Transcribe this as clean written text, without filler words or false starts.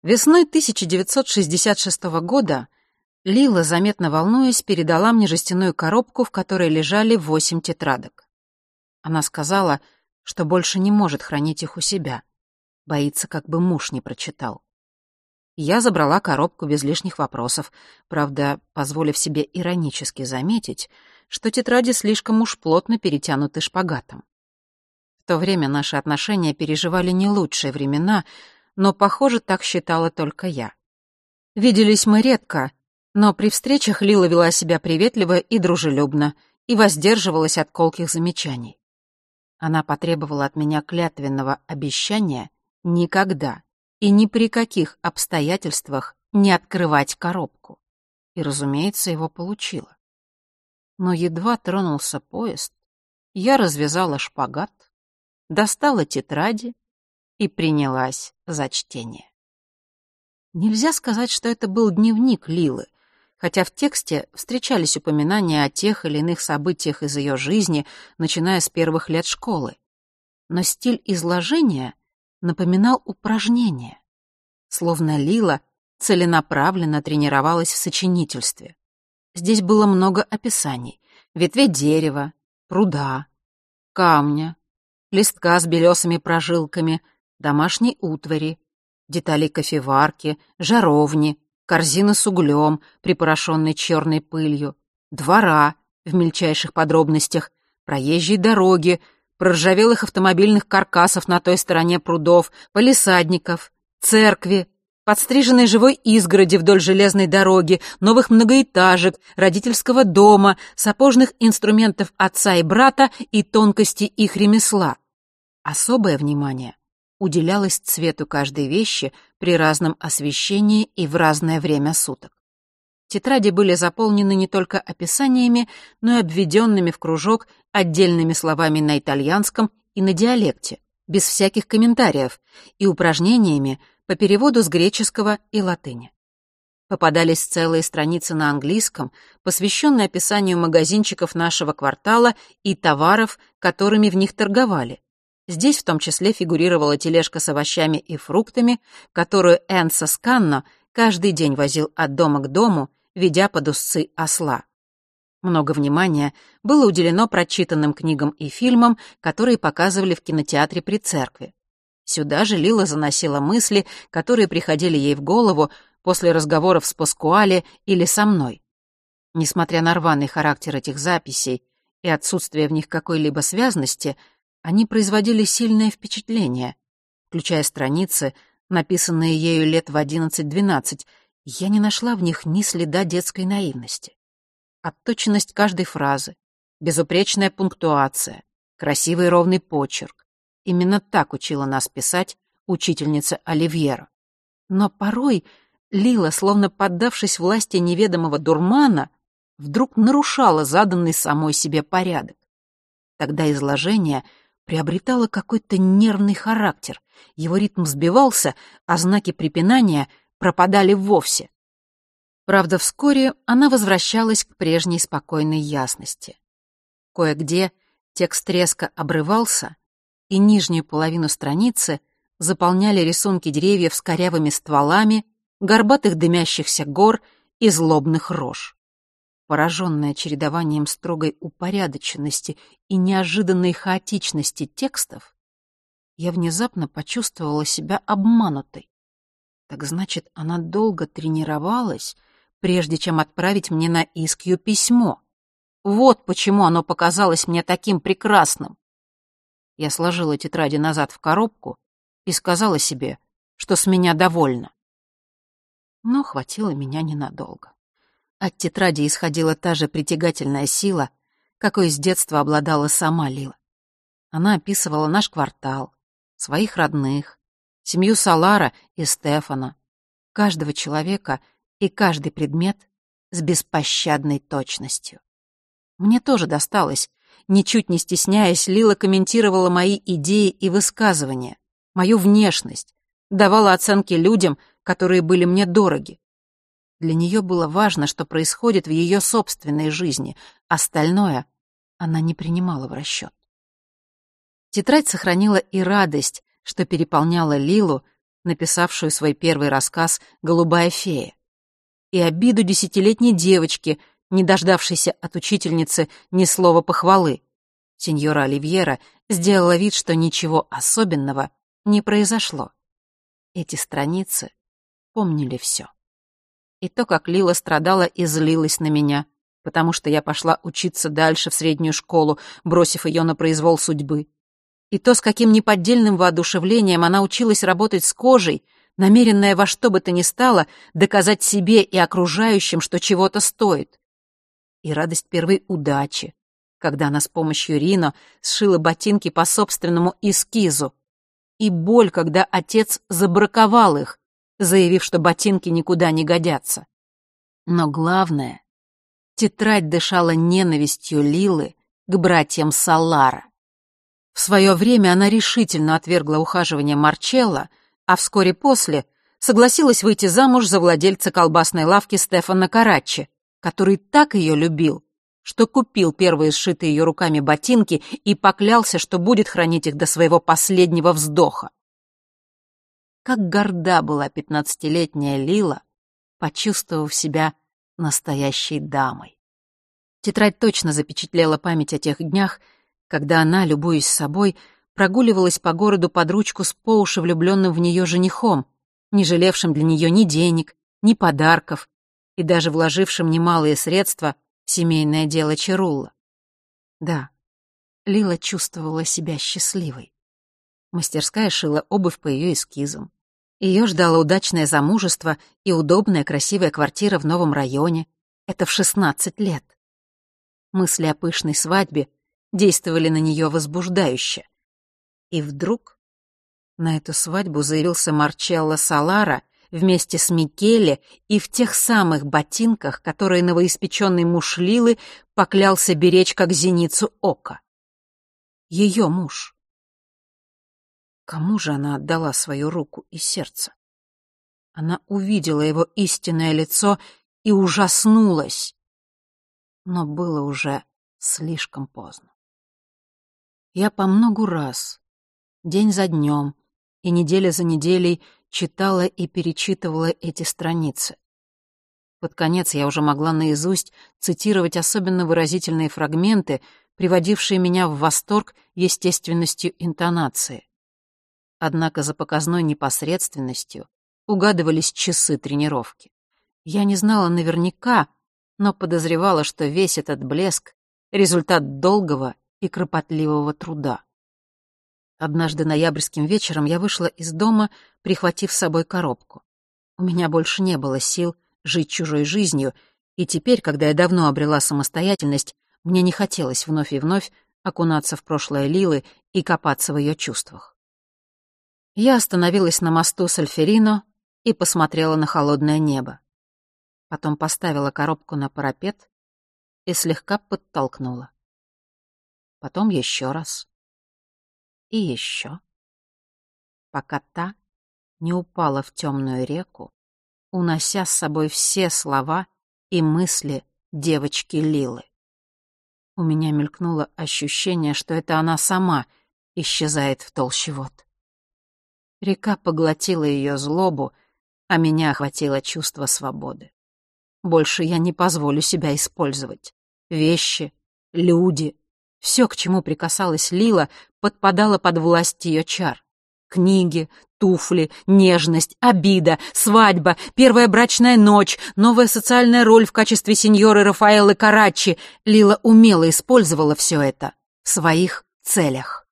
Весной 1966 года Лила, заметно волнуясь, передала мне жестяную коробку, в которой лежали 8 тетрадок. Она сказала, что больше не может хранить их у себя. Боится, как бы муж не прочитал. Я забрала коробку без лишних вопросов, правда, позволив себе иронически заметить, что тетради слишком уж плотно перетянуты шпагатом. В то время наши отношения переживали не лучшие времена, но, похоже, так считала только я. Виделись мы редко, но при встречах Лила вела себя приветливо и дружелюбно и воздерживалась от колких замечаний. Она потребовала от меня клятвенного обещания никогда и ни при каких обстоятельствах не открывать коробку. И, разумеется, его получила. Но едва тронулся поезд, я развязала шпагат, достала тетради и принялась за чтение. Нельзя сказать, что это был дневник Лилы, хотя в тексте встречались упоминания о тех или иных событиях из ее жизни, начиная с первых лет школы. Но стиль изложения напоминал упражнение, словно Лила целенаправленно тренировалась в сочинительстве. Здесь было много описаний: ветвей дерева, пруда, камня, листка с белесыми прожилками, домашней утвари, деталей кофеварки, жаровни, корзины с углем, припорошенной черной пылью, двора в мельчайших подробностях, проезжей дороги, проржавелых автомобильных каркасов на той стороне прудов, палисадников, церкви, подстриженной живой изгороди вдоль железной дороги, новых многоэтажек, родительского дома, сапожных инструментов отца и брата и тонкости их ремесла. Особое внимание уделялось цвету каждой вещи при разном освещении и в разное время суток. Тетради были заполнены не только описаниями, но и обведенными в кружок отдельными словами на итальянском и на диалекте, без всяких комментариев, и упражнениями по переводу с греческого и латыни. Попадались целые страницы на английском, посвященные описанию магазинчиков нашего квартала и товаров, которыми в них торговали. Здесь в том числе фигурировала тележка с овощами и фруктами, которую Энцо Сканно каждый день возил от дома к дому, ведя под узцы осла. Много внимания было уделено прочитанным книгам и фильмам, которые показывали в кинотеатре при церкви. Сюда же Лила заносила мысли, которые приходили ей в голову после разговоров с Паскуале или со мной. Несмотря на рваный характер этих записей и отсутствие в них какой-либо связности, они производили сильное впечатление, включая страницы, написанные ею лет в 11-12, я не нашла в них ни следа детской наивности. Отточенность каждой фразы, безупречная пунктуация, красивый ровный почерк. Именно так учила нас писать учительница Оливьера. Но порой Лила, словно поддавшись власти неведомого дурмана, вдруг нарушала заданный самой себе порядок. Тогда изложение приобретало какой-то нервный характер, его ритм сбивался, а знаки препинания пропадали вовсе. Правда, вскоре она возвращалась к прежней спокойной ясности. Кое-где текст резко обрывался, и нижнюю половину страницы заполняли рисунки деревьев с корявыми стволами, горбатых дымящихся гор и злобных рож. Пораженная чередованием строгой упорядоченности и неожиданной хаотичности текстов, я внезапно почувствовала себя обманутой. Так значит, она долго тренировалась, прежде чем отправить мне на Искью письмо. Вот почему оно показалось мне таким прекрасным. Я сложила тетради назад в коробку и сказала себе, что с меня довольна. Но хватило меня ненадолго. От тетради исходила та же притягательная сила, какой с детства обладала сама Лила. Она описывала наш квартал, своих родных, семью Салара и Стефана, каждого человека и каждый предмет с беспощадной точностью. Мне тоже досталось. Ничуть не стесняясь, Лила комментировала мои идеи и высказывания, мою внешность, давала оценки людям, которые были мне дороги. Для нее было важно, что происходит в ее собственной жизни, остальное она не принимала в расчет. Тетрадь сохранила и радость, что переполняла Лилу, написавшую свой первый рассказ «Голубая фея», и обиду 10-летней девочки, не дождавшейся от учительницы ни слова похвалы. Сеньора Оливьера сделала вид, что ничего особенного не произошло. Эти страницы помнили все. И то, как Лила страдала и злилась на меня, потому что я пошла учиться дальше в среднюю школу, бросив ее на произвол судьбы. И то, с каким неподдельным воодушевлением она училась работать с кожей, намеренная во что бы то ни стало доказать себе и окружающим, что чего-то стоит. И радость первой удачи, когда она с помощью Рино сшила ботинки по собственному эскизу. И боль, когда отец забраковал их, заявив, что ботинки никуда не годятся. Но главное, тетрадь дышала ненавистью Лилы к братьям Саллара. В свое время она решительно отвергла ухаживание Марчелло, а вскоре после согласилась выйти замуж за владельца колбасной лавки Стефано Караччи, который так ее любил, что купил первые сшитые ее руками ботинки и поклялся, что будет хранить их до своего последнего вздоха. Как горда была 15-летняя Лила, почувствовав себя настоящей дамой. Тетрадь точно запечатлела память о тех днях, когда она, любуясь собой, прогуливалась по городу под ручку с по уши влюбленным в нее женихом, не жалевшим для нее ни денег, ни подарков и даже вложившим немалые средства в семейное дело Чирулло. Да, Лила чувствовала себя счастливой. Мастерская шила обувь по ее эскизам. Ее ждало удачное замужество и удобная красивая квартира в новом районе. Это в 16 лет. Мысли о пышной свадьбе действовали на нее возбуждающе. И вдруг на эту свадьбу заявился Марчелло Саллара вместе с Микеле и в тех самых ботинках, которые новоиспеченный муж Лилы поклялся беречь как зеницу ока. Ее муж. Кому же она отдала свою руку и сердце? Она увидела его истинное лицо и ужаснулась. Но было уже слишком поздно. Я по многу раз, день за днем и неделя за неделей, читала и перечитывала эти страницы. Под конец я уже могла наизусть цитировать особенно выразительные фрагменты, приводившие меня в восторг естественностью интонации. Однако за показной непосредственностью угадывались часы тренировки. Я не знала наверняка, но подозревала, что весь этот блеск — результат долгого и кропотливого труда. Однажды ноябрьским вечером я вышла из дома, прихватив с собой коробку. У меня больше не было сил жить чужой жизнью, и теперь, когда я давно обрела самостоятельность, мне не хотелось вновь и вновь окунаться в прошлое Лилы и копаться в ее чувствах. Я остановилась на мосту Сольферино и посмотрела на холодное небо. Потом поставила коробку на парапет и слегка подтолкнула. Потом еще раз. И еще. Пока та не упала в темную реку, унося с собой все слова и мысли девочки Лилы. У меня мелькнуло ощущение, что это она сама исчезает в толще вод. Река поглотила ее злобу, а меня охватило чувство свободы. Больше я не позволю себя использовать. Вещи, люди, все, к чему прикасалась Лила, подпадало под власть ее чар. Книги, туфли, нежность, обида, свадьба, первая брачная ночь, новая социальная роль в качестве сеньоры Рафаэллы Караччи. Лила умело использовала все это в своих целях.